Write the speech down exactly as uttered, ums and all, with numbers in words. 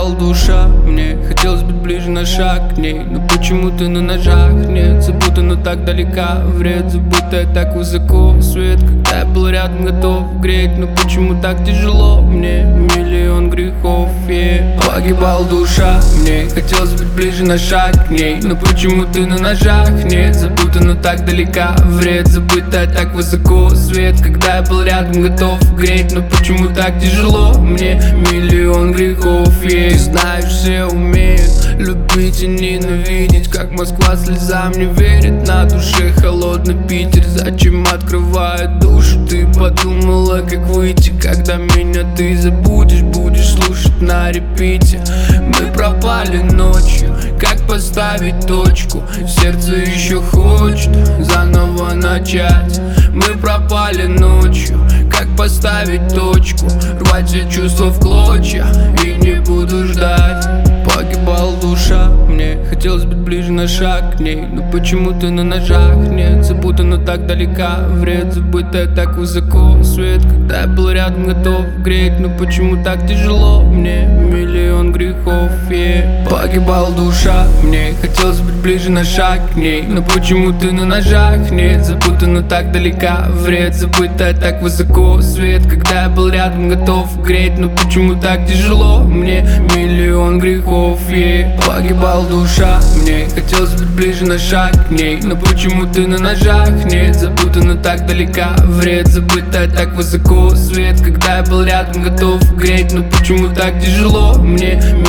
Погибала душа, мне хотелось быть ближе на шаг к ней, но почему-то на ножах нет. Запутано так далека, вред забытая так высоко. Свет, когда я был рядом, готов греть, но почему так тяжело мне? Миллион грехов, yeah. Погибала душа, мне хотелось быть ближе на шаг к ней, но почему-то на ножах нет. Запутано так далека, вред забытая так высоко. Свет, когда я был рядом, готов греть, но почему так тяжело мне? Миллион грехов, yeah. Ты знаешь, все умеют любить и ненавидеть, как Москва слезам не верит. На душе холодный Питер, зачем открывает душу? Ты подумала, как выйти, когда меня ты забудешь? Будешь слушать на репите. Мы пропали ночью, как поставить точку? Сердце еще хочет заново начать. Мы пропали ночью, как поставить точку? Рвать все чувства в клочья и не буду ждать. Погибала душа, мне хотелось быть ближе на шаг к ней, но почему-то на ножах нет. Запутано так далека, вред забытая так высоко. Свет, когда я был рядом, готов греть, но почему так тяжело мне? Миллион грехов, yeah. Погибала душа, мне хотелось быть ближе на шаг к ней, но почему-то на ножах нет. Запутано так далека, вред забытая так высоко. Свет, когда я был рядом, готов греть, но почему так тяжело мне? Миллион грехов, yeah. Погибала душа, мне хотелось быть ближе на шаг к ней, но почему-то на ножах нет. Запутано так далека, вред забытая так высоко. Свет, когда я был рядом, готов греть, но почему так тяжело мне?